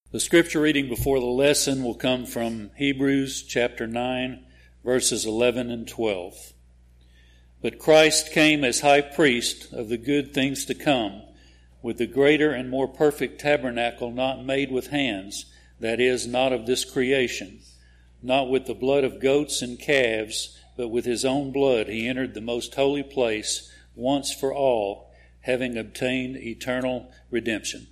The scripture reading before the lesson will come from Hebrews chapter 9, verses 11 and 12. But Christ came as high priest of the good things to come, with the greater and more perfect tabernacle not made with hands, that is, not of this creation. Not with the blood of goats and calves, but with his own blood he entered the most holy place once for all, having obtained eternal redemption.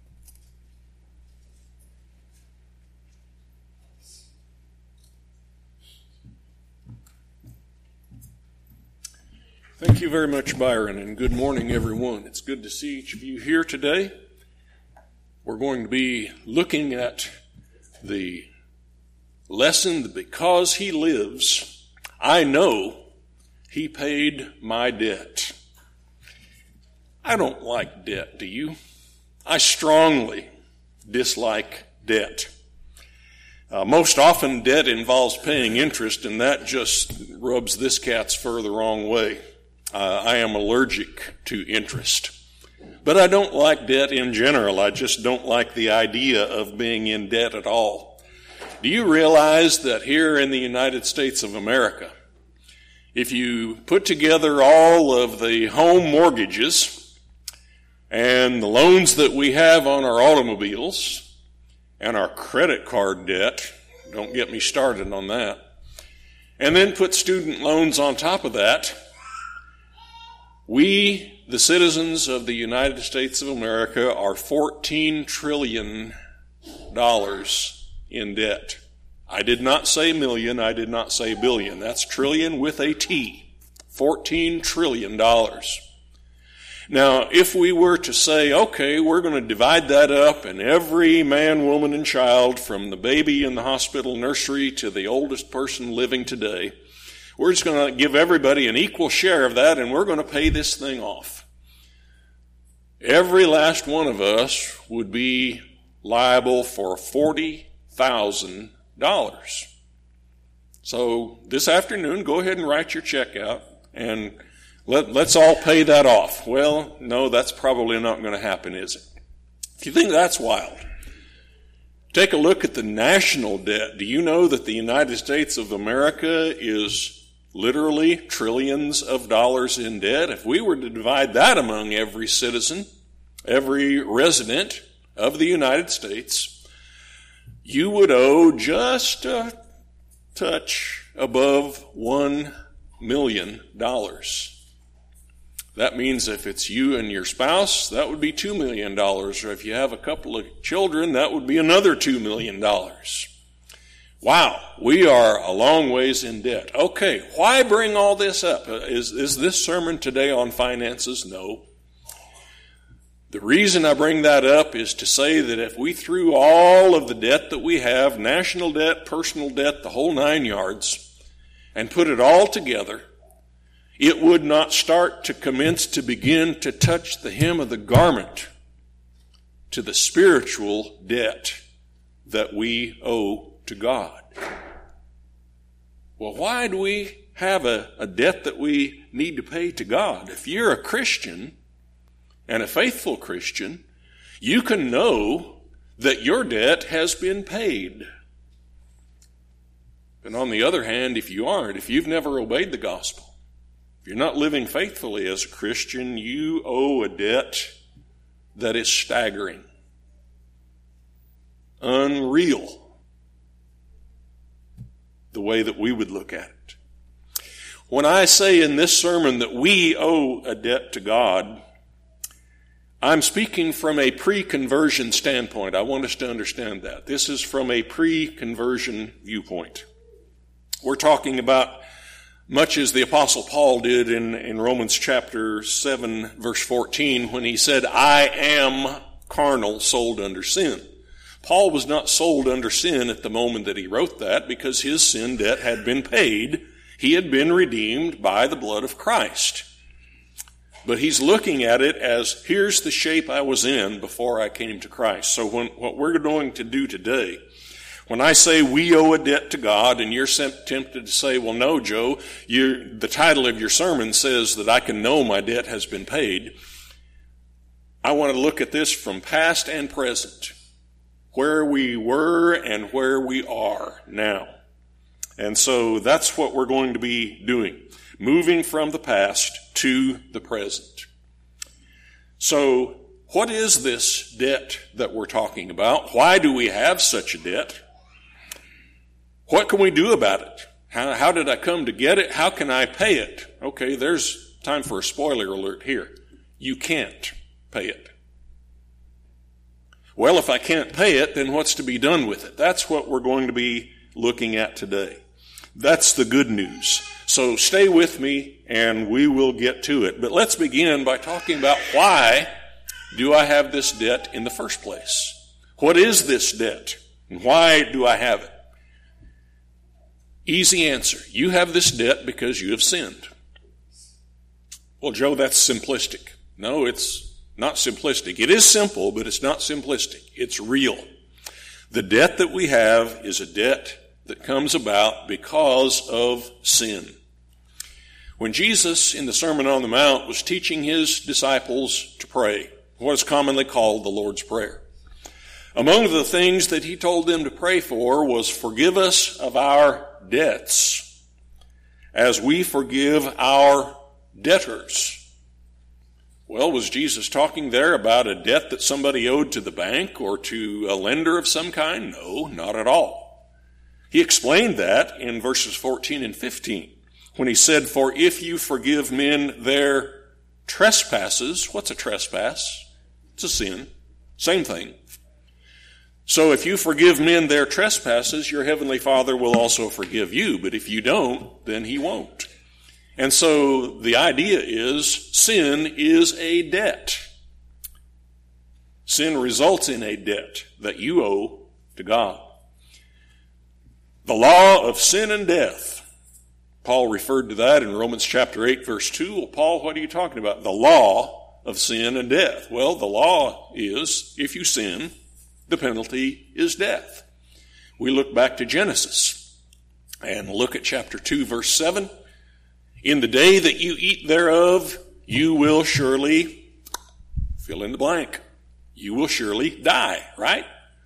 Thank you very much, Byron, and good morning, everyone. It's good to see each of you here today. We're going to be looking at the lesson that because he lives, I know he paid my debt. I don't like debt, do you? I strongly dislike debt. Most often, debt involves paying interest, and that just rubs this cat's fur the wrong way. I am allergic to interest. But I don't like debt in general. I just don't like the idea of being in debt at all. Do you realize that here in the United States of America, if you put together all of the home mortgages and the loans that we have on our automobiles and our credit card debt, don't get me started on that, and then put student loans on top of that, we, the citizens of the United States of America, are $14 trillion in debt. I did not say million, I did not say billion. That's trillion with a T. $14 trillion. Now, if we were to say, okay, we're going to divide that up, and every man, woman, and child, from the baby in the hospital nursery to the oldest person living today, we're just going to give everybody an equal share of that, and we're going to pay this thing off. Every last one of us would be liable for $40,000. So this afternoon, go ahead and write your check out, and let's all pay that off. Well, no, that's probably not going to happen, is it? If you think that's wild, take a look at the national debt. Do you know that the United States of America is literally trillions of dollars in debt? If we were to divide that among every citizen, every resident of the United States, you would owe just a touch above $1 million. That means if it's you and your spouse, that would be $2 million. Or if you have a couple of children, that would be another $2 million. Wow, we are a long ways in debt. Okay, why bring all this up? Is this sermon today on finances? No. The reason I bring that up is to say that if we threw all of the debt that we have, national debt, personal debt, the whole 9 yards, and put it all together, it would not start to begin to touch the hem of the garment to the spiritual debt that we owe to God. Well, why do we have a debt that we need to pay to God? If you're a Christian and a faithful Christian, you can know that your debt has been paid. And on the other hand, if you aren't, if you've never obeyed the gospel, if you're not living faithfully as a Christian, you owe a debt that is staggering, unreal, the way that we would look at it. When I say in this sermon that we owe a debt to God, I'm speaking from a pre-conversion standpoint. I want us to understand that. This is from a pre-conversion viewpoint. We're talking about much as the Apostle Paul did in Romans chapter 7, verse 14, when he said, I am carnal, sold under sin. Paul was not sold under sin at the moment that he wrote that, because his sin debt had been paid. He had been redeemed by the blood of Christ. But he's looking at it as, here's the shape I was in before I came to Christ. So what we're going to do today, when I say we owe a debt to God, and you're tempted to say, well, no, Joe, the title of your sermon says that I can know my debt has been paid. I want to look at this from past and present. where we were and where we are now. And so that's what we're going to be doing, moving from the past to the present. So what is this debt that we're talking about? Why do we have such a debt? What can we do about it? How did I come to get it? How can I pay it? Okay, there's time for a spoiler alert here. You can't pay it. Well, if I can't pay it, then what's to be done with it? That's what we're going to be looking at today. That's the good news. So stay with me and we will get to it. But let's begin by talking about why do I have this debt in the first place? What is this debt? And why do I have it? Easy answer. You have this debt because you have sinned. Well, Joe, that's simplistic. No, it's not simplistic. It is simple, but it's not simplistic. It's real. The debt that we have is a debt that comes about because of sin. When Jesus, in the Sermon on the Mount, was teaching his disciples to pray, what is commonly called the Lord's Prayer, among the things that he told them to pray for was, forgive us of our debts as we forgive our debtors. Well, was Jesus talking there about a debt that somebody owed to the bank or to a lender of some kind? No, not at all. He explained that in verses 14 and 15 when he said, for if you forgive men their trespasses, what's a trespass? It's a sin. Same thing. So if you forgive men their trespasses, your heavenly Father will also forgive you. But if you don't, then he won't. And so the idea is sin is a debt. Sin results in a debt that you owe to God. The law of sin and death. Paul referred to that in Romans chapter 8, verse 2. Well, Paul, what are you talking about? The law of sin and death. Well, the law is, if you sin, the penalty is death. We look back to Genesis and look at chapter 2, verse 7. In the day that you eat thereof, you will surely, fill in the blank, you will surely die, right?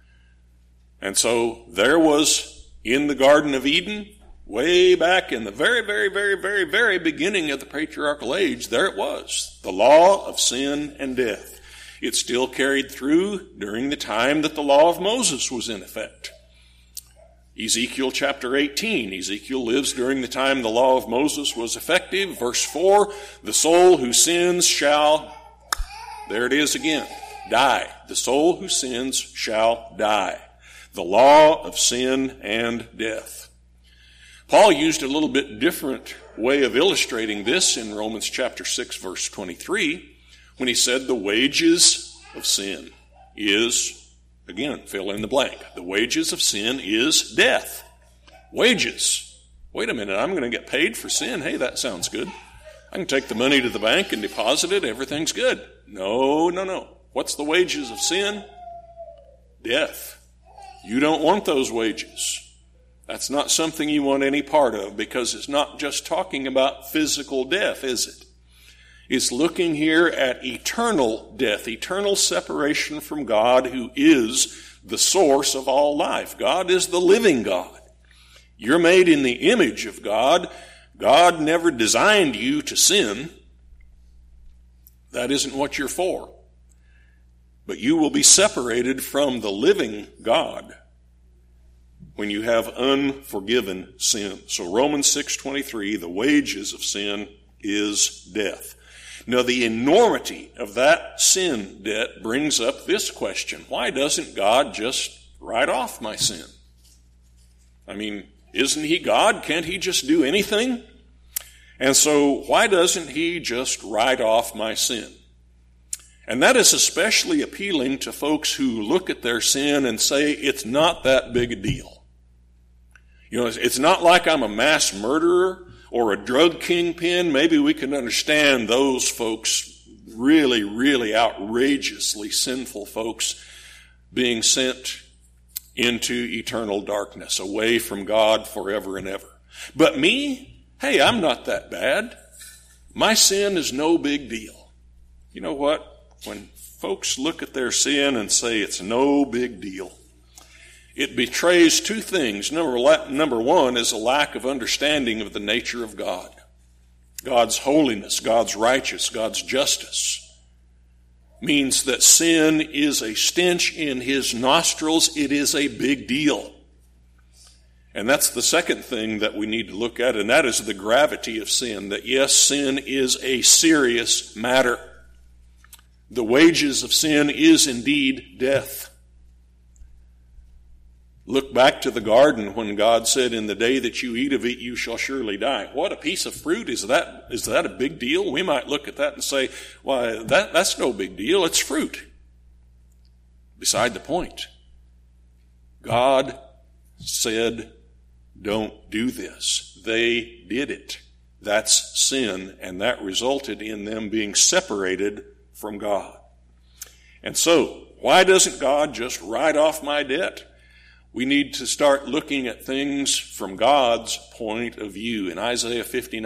And so there was in the Garden of Eden, way back in the very beginning of the patriarchal age, there it was, the law of sin and death. It still carried through during the time that the law of Moses was in effect. Ezekiel chapter 18. Ezekiel lives during the time the law of Moses was effective. Verse 4, the soul who sins shall, there it is again, die. The soul who sins shall die. The law of sin and death. Paul used a little bit different way of illustrating this in Romans chapter 6, verse 23, when he said the wages of sin is, again, fill in the blank. The wages of sin is death. Wages. Wait a minute, I'm going to get paid for sin. Hey, that sounds good. I can take the money to the bank and deposit it. Everything's good. No. What's the wages of sin? Death. You don't want those wages. That's not something you want any part of, because it's not just talking about physical death, is it? It's looking here at eternal death, eternal separation from God, who is the source of all life. God is the living God. You're made in the image of God. God never designed you to sin. That isn't what you're for. But you will be separated from the living God when you have unforgiven sin. So Romans 6:23, the wages of sin is death. Now the enormity of that sin debt brings up this question. Why doesn't God just write off my sin? I mean, isn't he God? Can't he just do anything? And so why doesn't he just write off my sin? And that is especially appealing to folks who look at their sin and say, it's not that big a deal. You know, it's not like I'm a mass murderer or a drug kingpin. Maybe we can understand those folks, really outrageously sinful folks, being sent into eternal darkness, away from God forever and ever. But me, hey, I'm not that bad. My sin is no big deal. You know what? When folks look at their sin and say it's no big deal, It betrays two things. Number one is a lack of understanding of the nature of God. God's holiness, God's righteousness, God's justice means that sin is a stench in his nostrils. It is a big deal. And that's the second thing that we need to look at, and that is the gravity of sin. That yes, sin is a serious matter. The wages of sin is indeed death. Look back to the garden when God said, "In the day that you eat of it, you shall surely die." What a piece of fruit. Is that a big deal? We might look at that and say, "Why, that's no big deal. It's fruit." Beside the point. God said, "Don't do this." They did it. That's sin, and that resulted in them being separated from God. And so, why doesn't God just write off my debt? We need to start looking at things from God's point of view. In Isaiah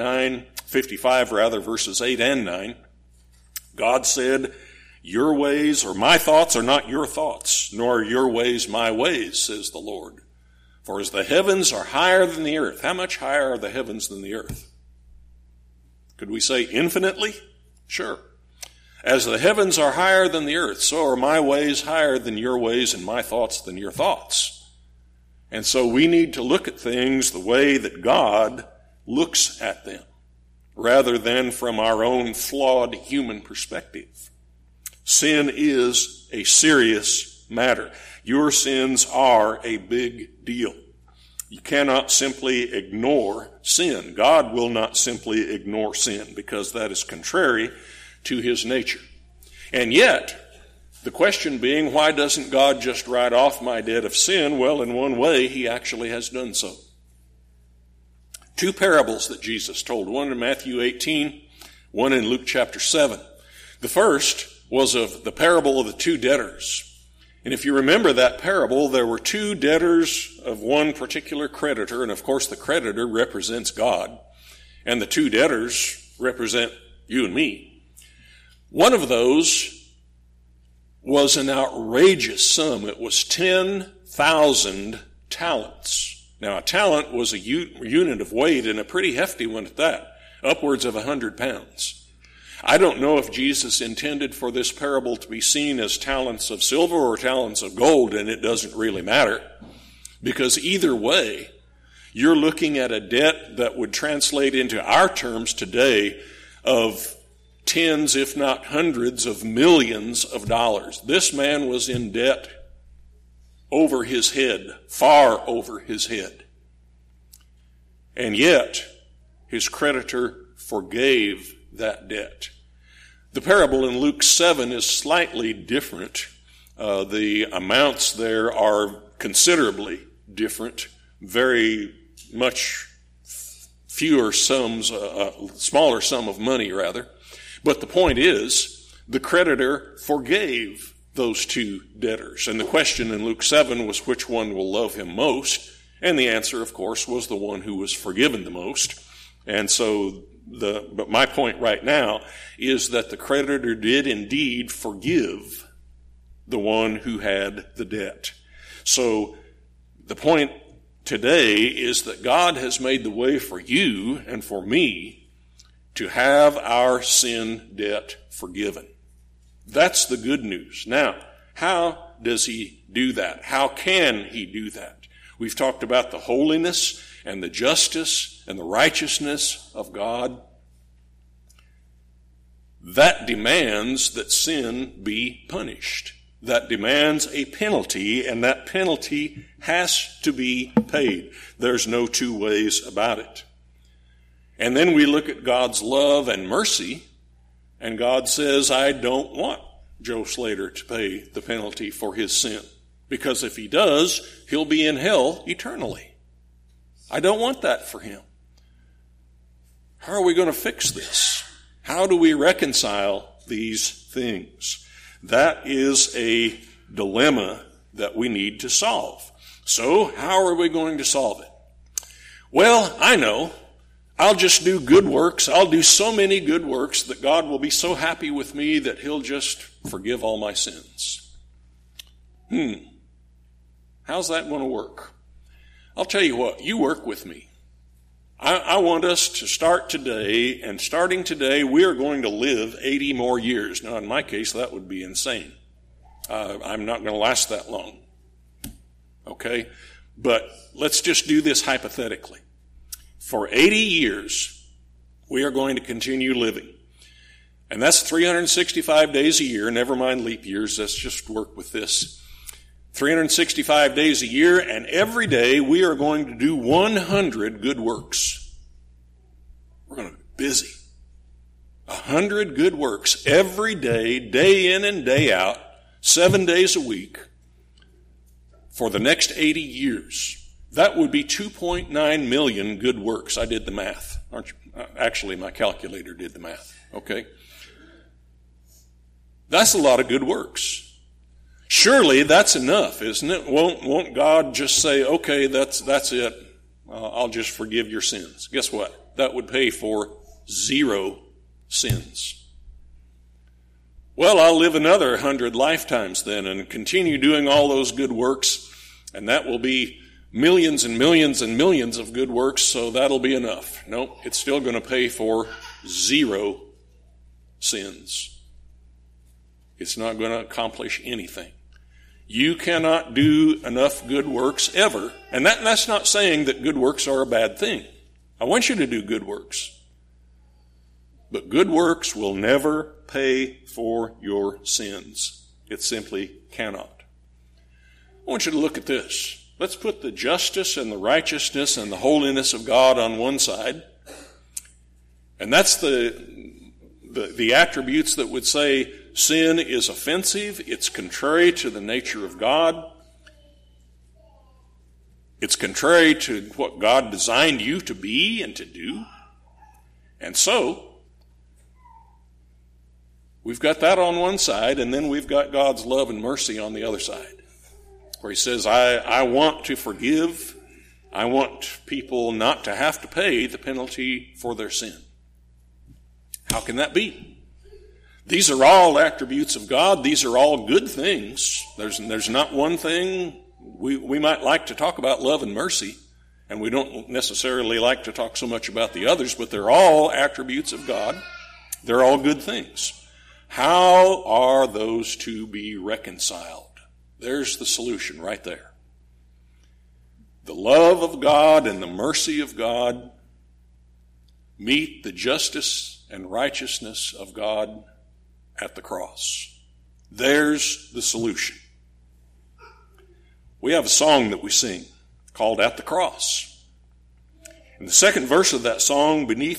55, verses 8 and 9, God said, "Your ways or my thoughts are not your thoughts, nor your ways my ways, says the Lord. For as the heavens are higher than the earth," how much higher are the heavens than the earth? Could we say infinitely? Sure. "As the heavens are higher than the earth, so are my ways higher than your ways, and my thoughts than your thoughts." And so we need to look at things the way that God looks at them, rather than from our own flawed human perspective. Sin is a serious matter. Your sins are a big deal. You cannot simply ignore sin. God will not simply ignore sin, because that is contrary to his nature. And yet, the question being, why doesn't God just write off my debt of sin? Well, in one way, he actually has done so. Two parables that Jesus told, one in Matthew 18, one in Luke chapter 7. The first was of the parable of the two debtors. And if you remember that parable, there were two debtors of one particular creditor, and of course the creditor represents God, and the two debtors represent you and me. One of those was an outrageous sum. It was 10,000 talents. Now, a talent was a unit of weight, and a pretty hefty one at that, upwards of 100 pounds. I don't know if Jesus intended for this parable to be seen as talents of silver or talents of gold, and it doesn't really matter, because either way, you're looking at a debt that would translate into our terms today of tens, if not hundreds of millions of dollars. This man was in debt over his head, far over his head. And yet, his creditor forgave that debt. The parable in Luke 7 is slightly different. The amounts there are considerably different, very much fewer sums, smaller sum of money rather. But the point is, the creditor forgave those two debtors. And the question in Luke 7 was which one will love him most? And the answer, of course, was the one who was forgiven the most. And so, but my point right now is that the creditor did indeed forgive the one who had the debt. So the point today is that God has made the way for you and for me to have our sin debt forgiven. That's the good news. Now, how does he do that? How can he do that? We've talked about the holiness and the justice and the righteousness of God. That demands that sin be punished. That demands a penalty, and that penalty has to be paid. There's no two ways about it. And then we look at God's love and mercy, and God says, I don't want Joe Slater to pay the penalty for his sin, because if he does, he'll be in hell eternally. I don't want that for him. How are we going to fix this? How do we reconcile these things? That is a dilemma that we need to solve. So, how are we going to solve it? Well, I know. I'll just do good works. I'll do so many good works that God will be so happy with me that he'll just forgive all my sins. How's that going to work? I'll tell you what, you work with me. I want us to start today, and starting today, we are going to live 80 more years. Now, in my case, that would be insane. I'm not going to last that long. Okay? But let's just do this hypothetically. For 80 years, we are going to continue living. And that's 365 days a year, never mind leap years, let's just work with this. 365 days a year, and every day we are going to do 100 good works. We're going to be busy. 100 good works every day, day in and day out, 7 days a week, for the next 80 years. That would be 2.9 million good works. I did the math. Actually, my calculator did the math. Okay? That's a lot of good works. Surely that's enough, isn't it? Won't God just say, okay, that's it. I'll just forgive your sins. Guess what? That would pay for 0 sins. Well, I'll live another 100 lifetimes then and continue doing all those good works, and that will be millions and millions and millions of good works, so that'll be enough. Nope, it's still going to pay for 0 sins. It's not going to accomplish anything. You cannot do enough good works ever. And that's not saying that good works are a bad thing. I want you to do good works. But good works will never pay for your sins. It simply cannot. I want you to look at this. Let's put the justice and the righteousness and the holiness of God on one side. And that's the attributes that would say sin is offensive, it's contrary to the nature of God, it's contrary to what God designed you to be and to do. And so, we've got that on one side, and then we've got God's love and mercy on the other side, where he says, I want to forgive, I want people not to have to pay the penalty for their sin. How can that be? These are all attributes of God. These are all good things. There's not one thing. We might like to talk about love and mercy, and we don't necessarily like to talk so much about the others, but they're all attributes of God. They're all good things. How are those to be reconciled? There's the solution right there. The love of God and the mercy of God meet the justice and righteousness of God at the cross. There's the solution. We have a song that we sing called At the Cross. In the second verse of that song, the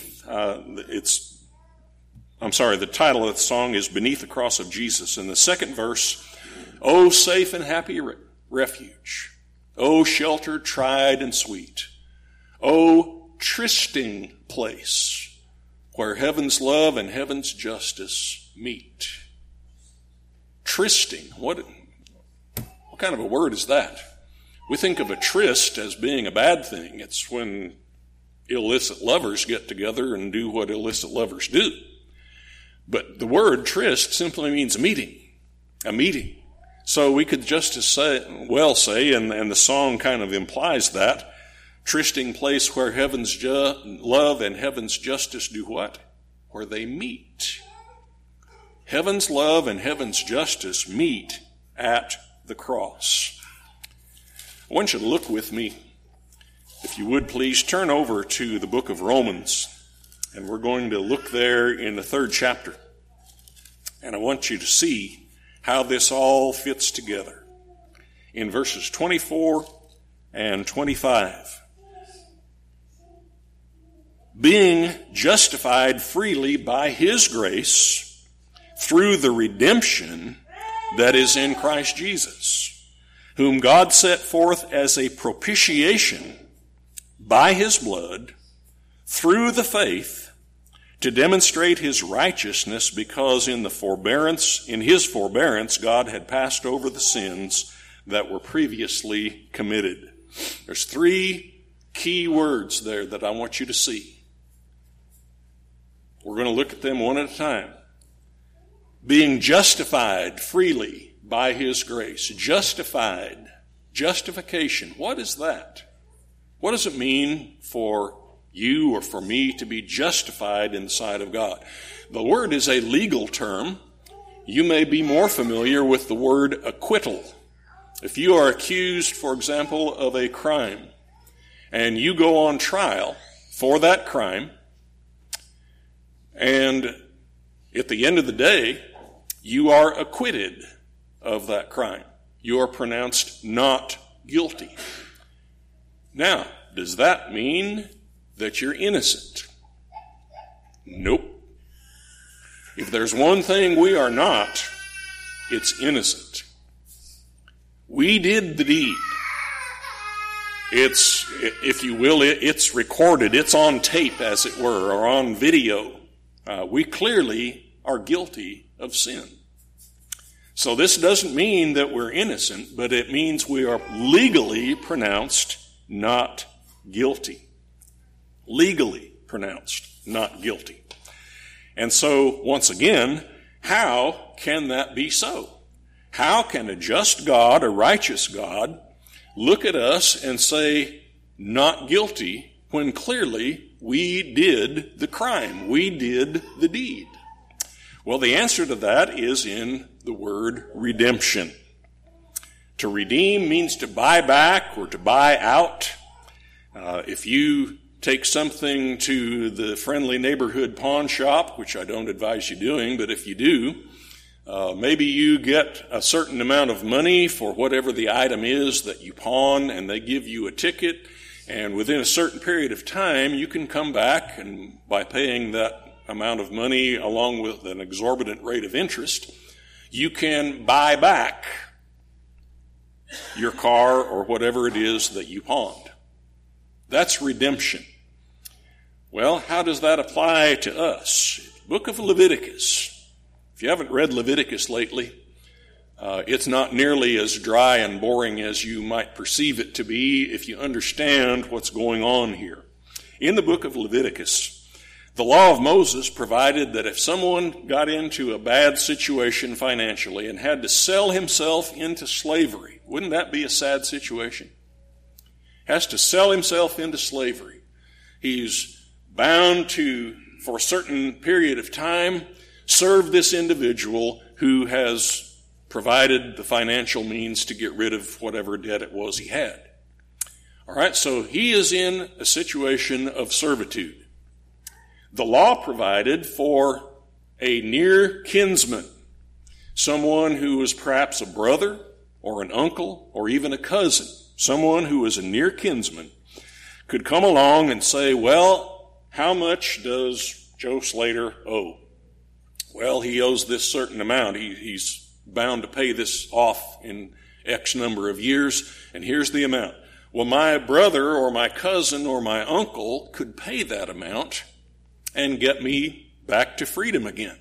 title of the song is Beneath the Cross of Jesus. In the second verse, O safe and happy refuge, O shelter tried and sweet, O trysting place where heaven's love and heaven's justice meet. Trysting. What kind of a word is that? We think of a tryst as being a bad thing. It's when illicit lovers get together and do what illicit lovers do. But the word tryst simply means a meeting. A meeting. So we could just as say, and the song kind of implies that, trysting place where heaven's love and heaven's justice do what? Where they meet. Heaven's love and heaven's justice meet at the cross. I want you to look with me. If you would, please turn over to the book of Romans, and we're going to look there in the 3rd chapter. And I want you to see how this all fits together. In verses 24 and 25. Being justified freely by his grace, through the redemption that is in Christ Jesus, whom God set forth as a propitiation by his blood through the faith to demonstrate his righteousness, because in his forbearance God had passed over the sins that were previously committed. There's 3 key words there that I want you to see. We're going to look at them one at a time. Being justified freely by his grace. Justified. Justification. What is that? What does it mean for you or for me to be justified in the sight of God? The word is a legal term. You may be more familiar with the word acquittal. If you are accused, for example, of a crime, and you go on trial for that crime, and at the end of the day, you are acquitted of that crime. You are pronounced not guilty. Now, does that mean that you're innocent? Nope. If there's one thing we are not, it's innocent. We did the deed. It's, if you will, it's recorded. It's on tape, as it were, or on video. We clearly are guilty of sin. So this doesn't mean that we're innocent, but it means we are legally pronounced not guilty. Legally pronounced not guilty. And so, once again, how can that be so? How can a just God, a righteous God, look at us and say, not guilty, when clearly we did the crime, we did the deed? Well, the answer to that is in the word redemption. To redeem means to buy back or to buy out. If you take something to the friendly neighborhood pawn shop, which I don't advise you doing, but if you do, maybe you get a certain amount of money for whatever the item is that you pawn, and they give you a ticket, and within a certain period of time, you can come back, and by paying that amount of money along with an exorbitant rate of interest, you can buy back your car or whatever it is that you pawned. That's redemption. Well, how does that apply to us? Book of Leviticus. If you haven't read Leviticus lately, it's not nearly as dry and boring as you might perceive it to be if you understand what's going on here. In the book of Leviticus, the law of Moses provided that if someone got into a bad situation financially and had to sell himself into slavery, wouldn't that be a sad situation? Has to sell himself into slavery. He's bound to, for a certain period of time, serve this individual who has provided the financial means to get rid of whatever debt it was he had. All right, so he is in a situation of servitude. The law provided for a near kinsman, someone who was perhaps a brother or an uncle or even a cousin, someone who was a near kinsman, could come along and say, well, how much does Joe Slater owe? Well, he owes this certain amount. He's bound to pay this off in X number of years, and here's the amount. Well, my brother or my cousin or my uncle could pay that amount and get me back to freedom again.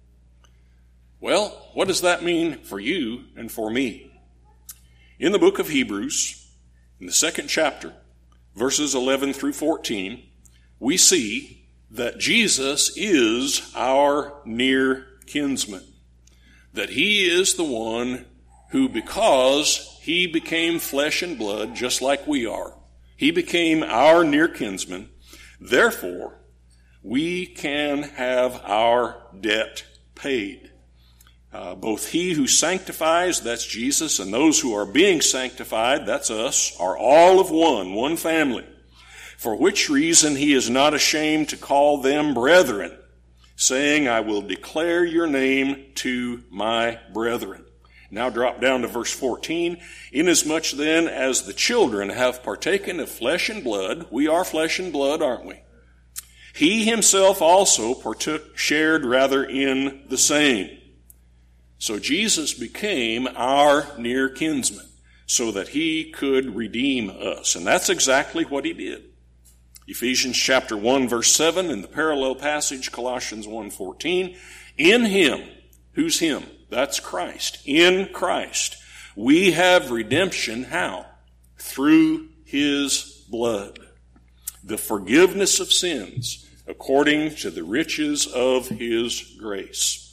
Well, what does that mean for you and for me? In the book of Hebrews, in the 2nd chapter, verses 11 through 14, we see that Jesus is our near kinsman. That he is the one who, because he became flesh and blood just like we are, he became our near kinsman, therefore, we can have our debt paid. Both he who sanctifies, that's Jesus, and those who are being sanctified, that's us, are all of one family. For which reason he is not ashamed to call them brethren, saying, I will declare your name to my brethren. Now drop down to verse 14. Inasmuch then as the children have partaken of flesh and blood, we are flesh and blood, aren't we? He himself also shared in the same. So Jesus became our near kinsman so that he could redeem us. And that's exactly what he did. Ephesians chapter 1 verse 7 in the parallel passage, Colossians 1:14. In him, who's him? That's Christ. In Christ, we have redemption. How? Through his blood. The forgiveness of sins according to the riches of his grace.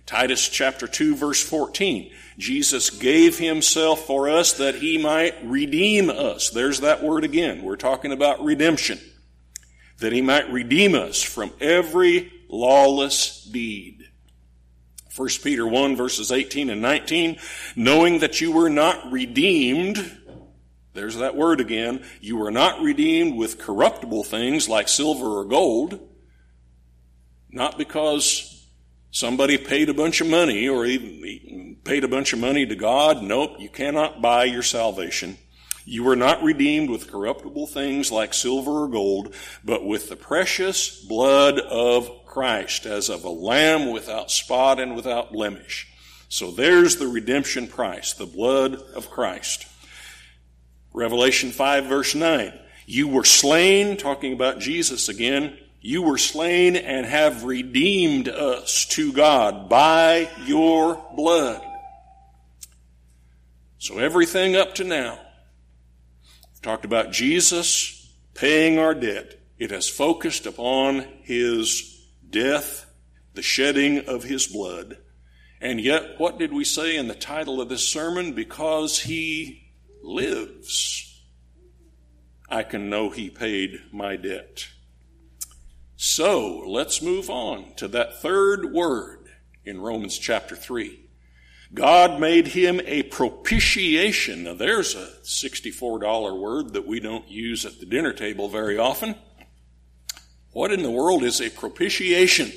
Titus chapter 2, verse 14. Jesus gave himself for us that he might redeem us. There's that word again. We're talking about redemption. That he might redeem us from every lawless deed. 1 Peter 1, verses 18 and 19. Knowing that you were not redeemed, there's that word again, you were not redeemed with corruptible things like silver or gold, not because somebody paid a bunch of money or even paid a bunch of money to God. Nope, you cannot buy your salvation. You were not redeemed with corruptible things like silver or gold, but with the precious blood of Christ, as of a lamb without spot and without blemish. So there's the redemption price, the blood of Christ. Revelation 5, verse 9. You were slain, talking about Jesus again, you were slain and have redeemed us to God by your blood. So everything up to now, we've talked about Jesus paying our debt. It has focused upon his death, the shedding of his blood. And yet, what did we say in the title of this sermon? Because he lives, I can know he paid my debt. So, let's move on to that third word in Romans chapter 3. God made him a propitiation. Now, there's a $64 word that we don't use at the dinner table very often. What in the world is a propitiation?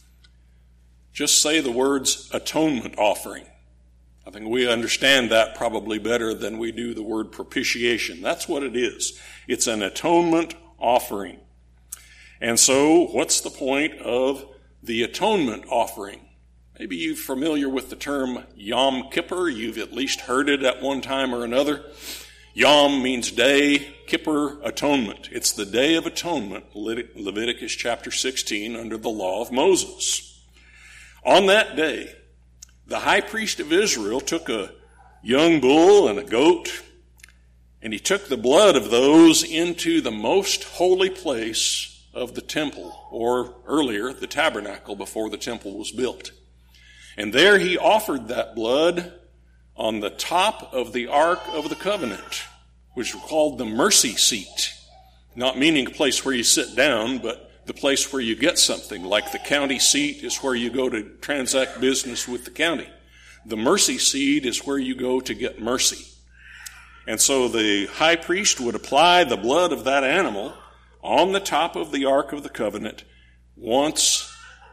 Just say the words atonement offering. I think we understand that probably better than we do the word propitiation. That's what it is. It's an atonement offering. And so, what's the point of the atonement offering? Maybe you're familiar with the term Yom Kippur. You've at least heard it at one time or another. Yom means day, Kippur, atonement. It's the Day of Atonement, Leviticus chapter 16, under the law of Moses. On that day, the high priest of Israel took a young bull and a goat, and he took the blood of those into the most holy place of the temple, or earlier, the tabernacle before the temple was built. And there he offered that blood on the top of the Ark of the Covenant, which was called the mercy seat. Not meaning a place where you sit down, but the place where you get something, like the county seat is where you go to transact business with the county. The mercy seat is where you go to get mercy. And so the high priest would apply the blood of that animal on the top of the Ark of the Covenant once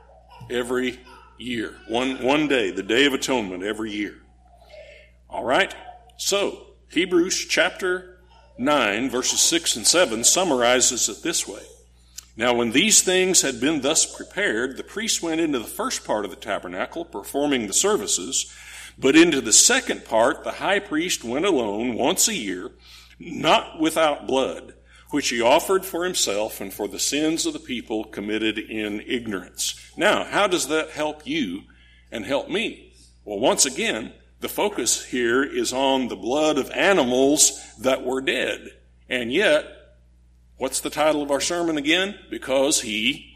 every year. One day, the Day of Atonement every year. All right? So, Hebrews chapter 9, verses 6 and 7 summarizes it this way. Now, when these things had been thus prepared, the priest went into the first part of the tabernacle, performing the services, but into the second part, the high priest went alone once a year, not without blood, which he offered for himself and for the sins of the people committed in ignorance. Now, how does that help you and help me? Well, once again, the focus here is on the blood of animals that were dead. And yet, what's the title of our sermon again? Because he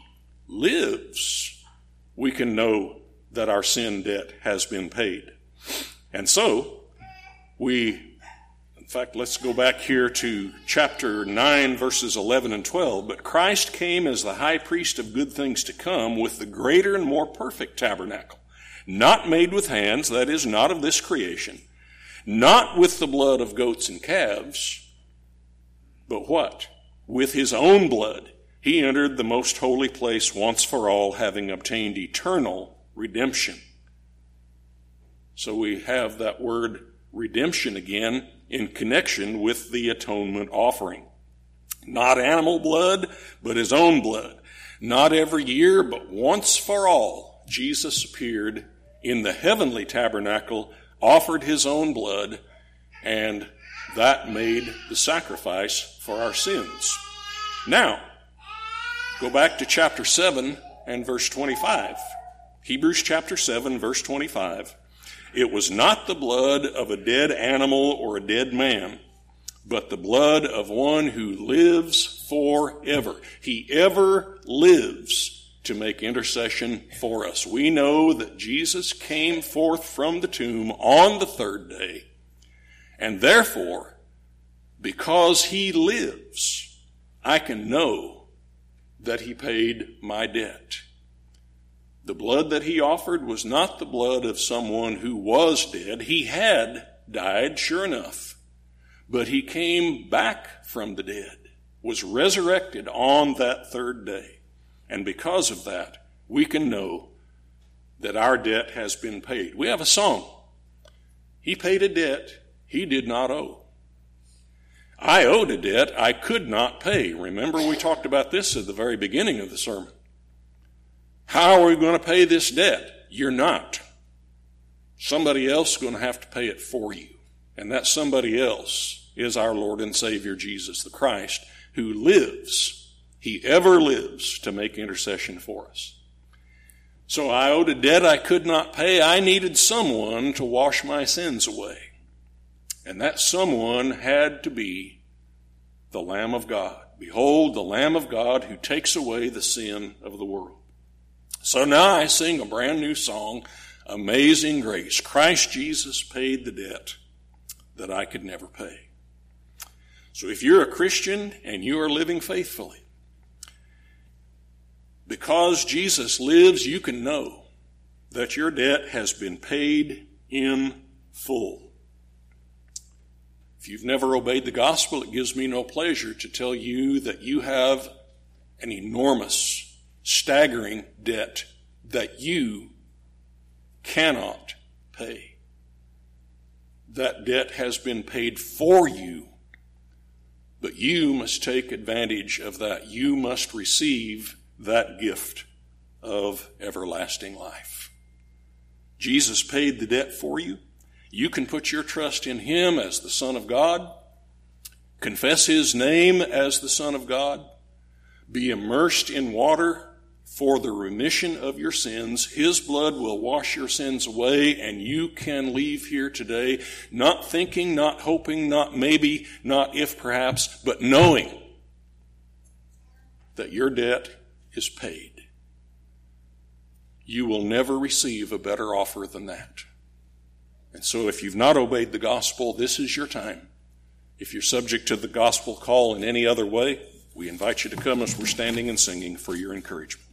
lives, we can know that our sin debt has been paid. And so, in fact, let's go back here to chapter 9, verses 11 and 12. But Christ came as the high priest of good things to come with the greater and more perfect tabernacle, not made with hands, that is, not of this creation, not with the blood of goats and calves, but what? With his own blood, he entered the most holy place once for all, having obtained eternal redemption. So we have that word redemption again in connection with the atonement offering. Not animal blood, but his own blood. Not every year, but once for all, Jesus appeared in the heavenly tabernacle, offered his own blood, and that made the sacrifice for our sins. Now, go back to chapter 7 and verse 25. Hebrews chapter 7, verse 25. It was not the blood of a dead animal or a dead man, but the blood of one who lives forever. He ever lives to make intercession for us. We know that Jesus came forth from the tomb on the third day, and therefore, because he lives, I can know that he paid my debt. The blood that he offered was not the blood of someone who was dead. He had died, sure enough, but he came back from the dead, was resurrected on that third day. And because of that, we can know that our debt has been paid. We have a song. He paid a debt he did not owe. I owed a debt I could not pay. Remember, we talked about this at the very beginning of the sermon. How are we going to pay this debt? You're not. Somebody else is going to have to pay it for you. And that somebody else is our Lord and Savior, Jesus the Christ, who lives. He ever lives to make intercession for us. So I owed a debt I could not pay. I needed someone to wash my sins away. And that someone had to be the Lamb of God. Behold, the Lamb of God who takes away the sin of the world. So now I sing a brand new song, Amazing Grace. Christ Jesus paid the debt that I could never pay. So if you're a Christian and you are living faithfully, because Jesus lives, you can know that your debt has been paid in full. If you've never obeyed the gospel, it gives me no pleasure to tell you that you have an enormous, staggering debt that you cannot pay. That debt has been paid for you, but you must take advantage of that. You must receive that gift of everlasting life. Jesus paid the debt for you. You can put your trust in him as the Son of God, confess his name as the Son of God, be immersed in water for the remission of your sins. His blood will wash your sins away, and you can leave here today not thinking, not hoping, not maybe, not if perhaps, but knowing that your debt is paid. You will never receive a better offer than that. And so if you've not obeyed the gospel, this is your time. If you're subject to the gospel call in any other way, we invite you to come as we're standing and singing for your encouragement.